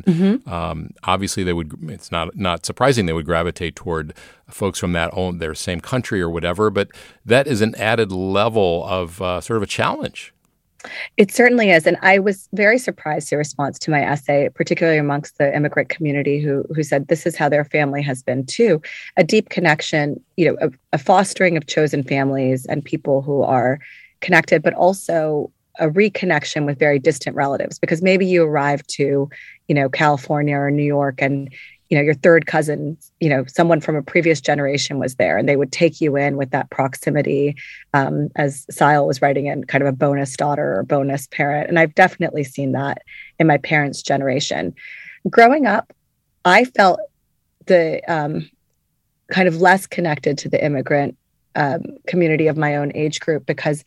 and obviously they would. It's not surprising they would gravitate toward folks from their same country or whatever, but that is an added level of sort of a challenge. It certainly is. And I was very surprised in response to my essay, particularly amongst the immigrant community who said this is how their family has been too. A deep connection, a fostering of chosen families and people who are connected, but also a reconnection with very distant relatives, because maybe you arrived to, California or New York and your third cousin, someone from a previous generation was there, and they would take you in with that proximity, as Sile was writing in, kind of a bonus daughter or bonus parent. And I've definitely seen that in my parents' generation. Growing up, I felt the kind of less connected to the immigrant community of my own age group, because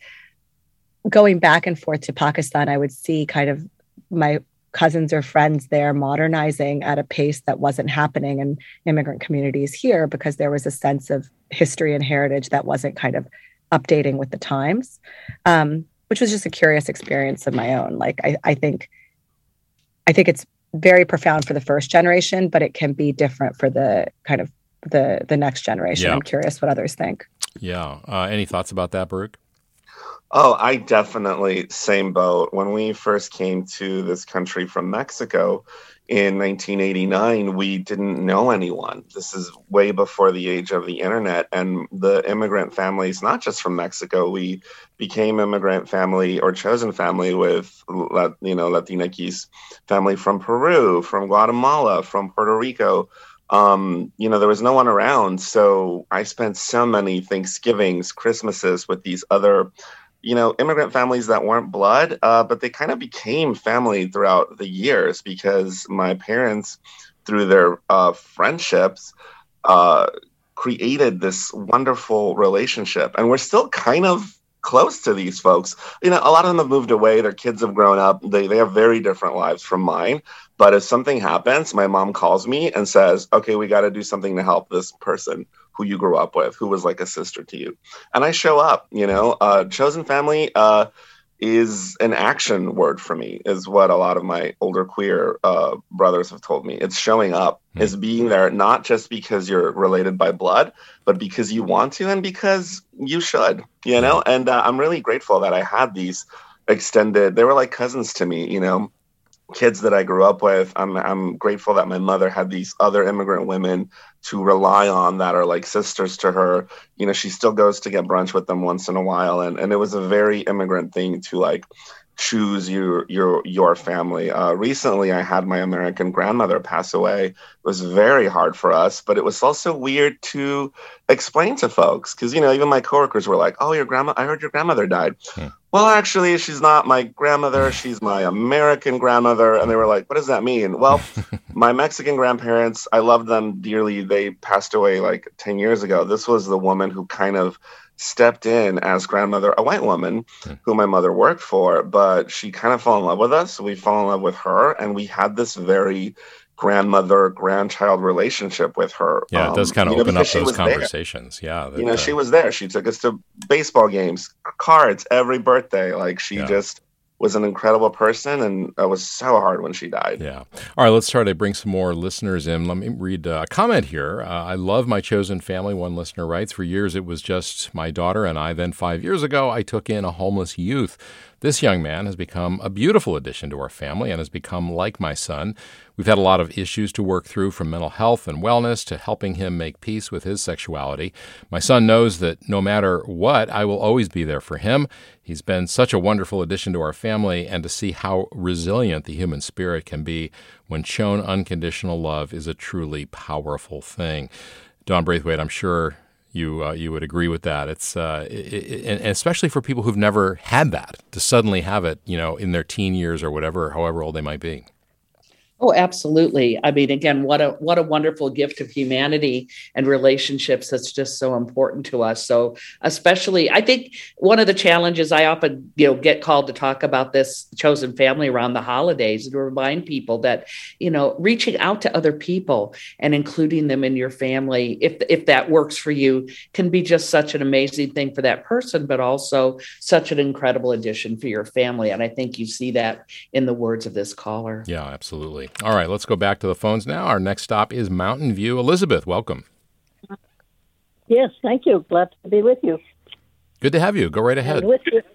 going back and forth to Pakistan, I would see kind of my cousins or friends there modernizing at a pace that wasn't happening in immigrant communities here, because there was a sense of history and heritage that wasn't kind of updating with the times, which was just a curious experience of my own. Like, I think it's very profound for the first generation, but it can be different for the kind of the next generation. Yeah. I'm curious what others think. Yeah. Any thoughts about that, Baruch? Oh, I definitely, same boat. When we first came to this country from Mexico in 1989, we didn't know anyone. This is way before the age of the internet. And the immigrant families, not just from Mexico, we became immigrant family or chosen family with, Latinx family from Peru, from Guatemala, from Puerto Rico. There was no one around. So I spent so many Thanksgivings, Christmases with these other immigrant families that weren't blood, but they kind of became family throughout the years, because my parents, through their friendships, created this wonderful relationship. And we're still kind of close to these folks. A lot of them have moved away. Their kids have grown up. They have very different lives from mine. But if something happens, my mom calls me and says, okay, we got to do something to help this person who you grew up with, who was like a sister to you. And I show up, chosen family is an action word for me, is what a lot of my older queer brothers have told me. It's showing up, is being there, not just because you're related by blood, but because you want to and because you should, And I'm really grateful that I had these extended, they were like cousins to me, kids that I grew up with. I'm grateful that my mother had these other immigrant women to rely on that are like sisters to her. She still goes to get brunch with them once in a while. And it was a very immigrant thing to like choose your family. Recently, I had my American grandmother pass away. It was very hard for us, but it was also weird to explain to folks because, even my coworkers were like, oh, I heard your grandmother died. Well, actually, she's not my grandmother. She's my American grandmother. And they were like, what does that mean? Well, my Mexican grandparents, I loved them dearly. They passed away like 10 years ago. This was the woman who kind of stepped in as grandmother, a white woman who my mother worked for, but she kind of fell in love with us. We fell in love with her. And we had this very grandmother-grandchild relationship with her. Yeah, it does kind of open up those conversations. There. Yeah. She was there. She took us to baseball games, cards, every birthday. Like she just was an incredible person, and it was so hard when she died. Yeah. All right, let's try to bring some more listeners in. Let me read a comment here. I love my chosen family, one listener writes. For years, it was just my daughter and I. Then 5 years ago, I took in a homeless youth. This young man has become a beautiful addition to our family and has become like my son. We've had a lot of issues to work through, from mental health and wellness to helping him make peace with his sexuality. My son knows that no matter what, I will always be there for him. He's been such a wonderful addition to our family, and to see how resilient the human spirit can be when shown unconditional love is a truly powerful thing. Dawn Braithwaite, I'm sure you would agree with that. It's and especially for people who've never had that, to suddenly have it, in their teen years or whatever, however old they might be. Oh, absolutely. I mean, again, what a wonderful gift of humanity and relationships that's just so important to us. So especially, I think one of the challenges I often, get called to talk about this chosen family around the holidays and to remind people that, reaching out to other people and including them in your family, if that works for you, can be just such an amazing thing for that person, but also such an incredible addition for your family. And I think you see that in the words of this caller. Yeah, absolutely. All right, let's go back to the phones now. Our next stop is Mountain View. Elizabeth, welcome. Yes, thank you. Glad to be with you. Good to have you. Go right ahead. And with you.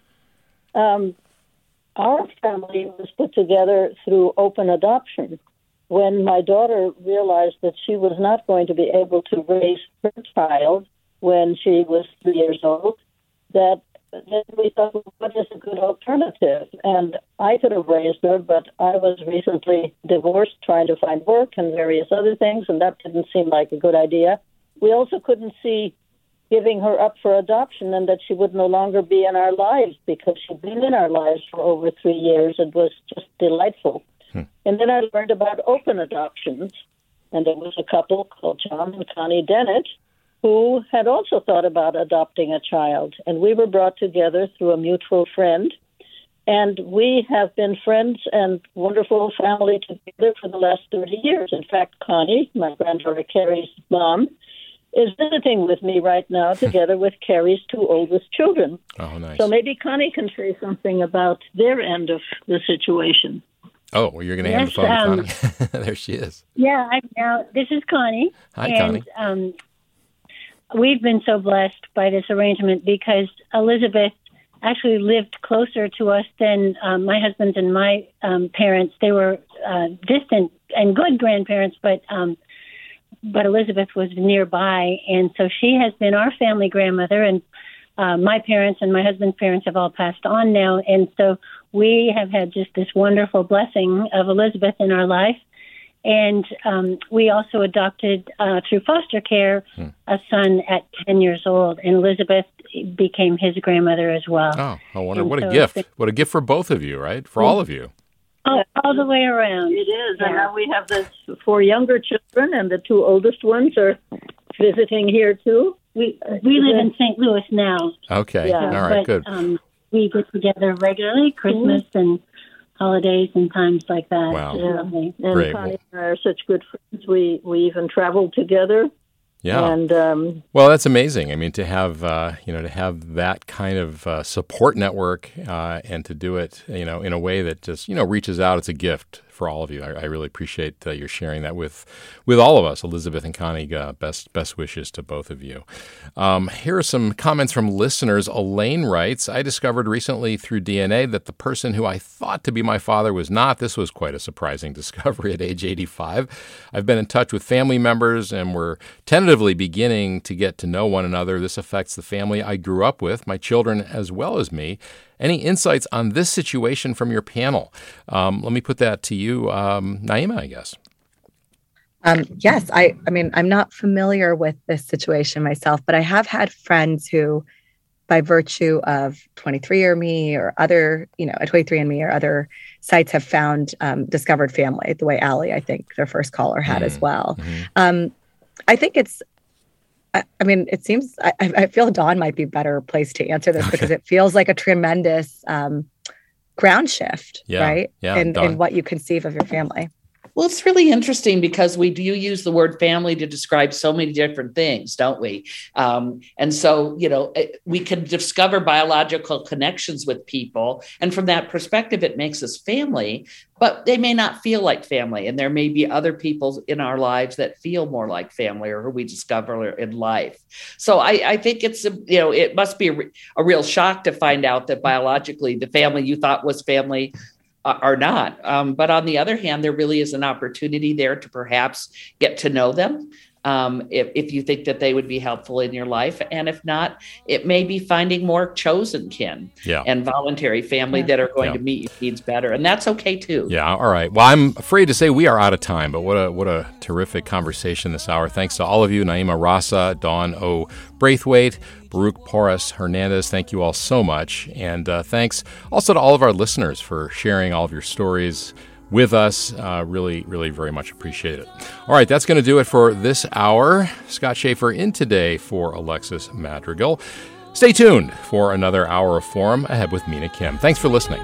Our family was put together through open adoption. When my daughter realized that she was not going to be able to raise her child when she was 3 years old, then we thought, well, what is a good alternative? And I could have raised her, but I was recently divorced, trying to find work and various other things, and that didn't seem like a good idea. We also couldn't see giving her up for adoption and that she would no longer be in our lives, because she'd been in our lives for over 3 years. It was just delightful. And then I learned about open adoptions, and there was a couple called John and Connie Dennett who had also thought about adopting a child. And we were brought together through a mutual friend. And we have been friends and wonderful family together for the last 30 years. In fact, Connie, my granddaughter Carrie's mom, is visiting with me right now together with Carrie's 2 oldest children. Oh, nice. So maybe Connie can say something about their end of the situation. Oh, well, you're going to hand the phone to Connie? There she is. Yeah, this is Connie. Hi, and, Connie. We've been so blessed by this arrangement because Elizabeth actually lived closer to us than my husband's and my parents. They were distant and good grandparents, but Elizabeth was nearby, and so she has been our family grandmother, and my parents and my husband's parents have all passed on now, and so we have had just this wonderful blessing of Elizabeth in our life. And we also adopted through foster care a son at 10 years old, and Elizabeth became his grandmother as well. Oh, I wonder, what a gift. What a gift for both of you, right? For all of you. All the way around. It is. Yeah. And now we have the 4 younger children, and the 2 oldest ones are visiting here, too. We live in St. Louis now. Okay. Yeah. All right, but, good. We get together regularly, Christmas and holidays and times like that. Wow. Yeah. And great. Connie and I are such good friends. We even traveled together. Yeah. And well, that's amazing. I mean, to have to have that kind of support network and to do it, in a way that just reaches out. It's a gift for all of you. I really appreciate your sharing that with all of us. Elizabeth and Connie, best wishes to both of you. Here are some comments from listeners. Elaine writes, I discovered recently through DNA that the person who I thought to be my father was not. This was quite a surprising discovery at age 85. I've been in touch with family members and we're tentatively beginning to get to know one another. This affects the family I grew up with, my children as well as me. Any insights on this situation from your panel? Let me put that to you, Naima, I guess. Yes, I mean, I'm not familiar with this situation myself, but I have had friends who, by virtue of 23andMe or other, a 23andMe or other sites, have found discovered family, the way Allie, I think, their first caller had as well. Mm-hmm. I think it's. It seems, I feel Dawn might be better placed to answer this because it feels like a tremendous ground shift, right? Yeah, in what you conceive of your family. Well, it's really interesting because we do use the word family to describe so many different things, don't we? And so, we can discover biological connections with people. And from that perspective, it makes us family, but they may not feel like family. And there may be other people in our lives that feel more like family or who we discover in life. So I think it's, it must be a real shock to find out that biologically the family you thought was family are not. But on the other hand, there really is an opportunity there to perhaps get to know them if you think that they would be helpful in your life. And if not, it may be finding more chosen kin and voluntary family that are going to meet your needs better. And that's okay, too. Yeah. All right. Well, I'm afraid to say we are out of time, but what a terrific conversation this hour. Thanks to all of you, Naima Rasa, Dawn O. Braithwaite, Baruch Porras Hernandez, thank you all so much. And thanks also to all of our listeners for sharing all of your stories with us. Really, really very much appreciate it. All right, that's going to do it for this hour. Scott Shafer in today for Alexis Madrigal. Stay tuned for another hour of Forum ahead with Mina Kim. Thanks for listening.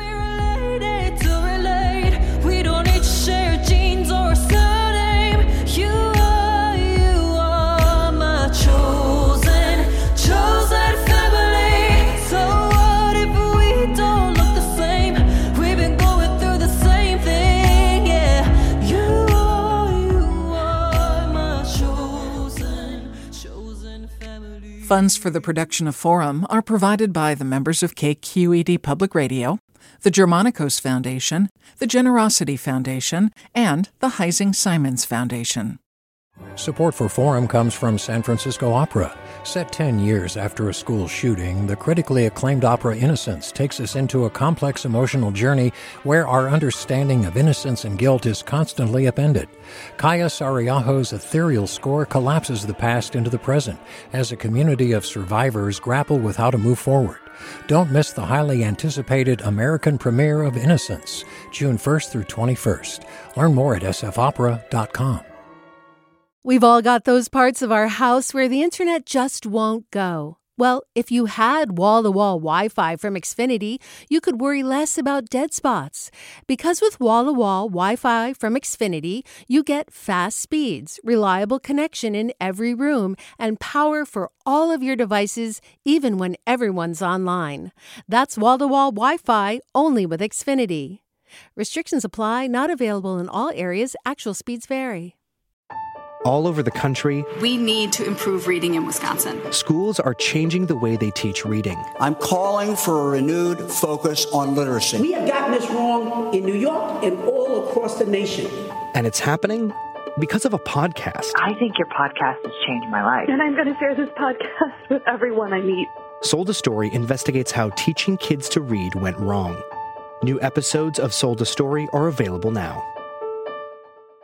Funds for the production of Forum are provided by the members of KQED Public Radio, the Germanicos Foundation, the Generosity Foundation, and the Heising Simons Foundation. Support for Forum comes from San Francisco Opera. Set 10 years after a school shooting, the critically acclaimed opera Innocence takes us into a complex emotional journey where our understanding of innocence and guilt is constantly upended. Kaya Sariaho's ethereal score collapses the past into the present as a community of survivors grapple with how to move forward. Don't miss the highly anticipated American premiere of Innocence, June 1st through 21st. Learn more at sfopera.com. We've all got those parts of our house where the internet just won't go. Well, if you had wall-to-wall Wi-Fi from Xfinity, you could worry less about dead spots. Because with wall-to-wall Wi-Fi from Xfinity, you get fast speeds, reliable connection in every room, and power for all of your devices, even when everyone's online. That's wall-to-wall Wi-Fi only with Xfinity. Restrictions apply, not available in all areas. Actual speeds vary. All over the country, we need to improve reading in Wisconsin. Schools are changing the way they teach reading. I'm calling for a renewed focus on literacy. We have gotten this wrong in New York and all across the nation. And it's happening because of a podcast. I think your podcast has changed my life. And I'm going to share this podcast with everyone I meet. Sold a Story investigates how teaching kids to read went wrong. New episodes of Sold a Story are available now.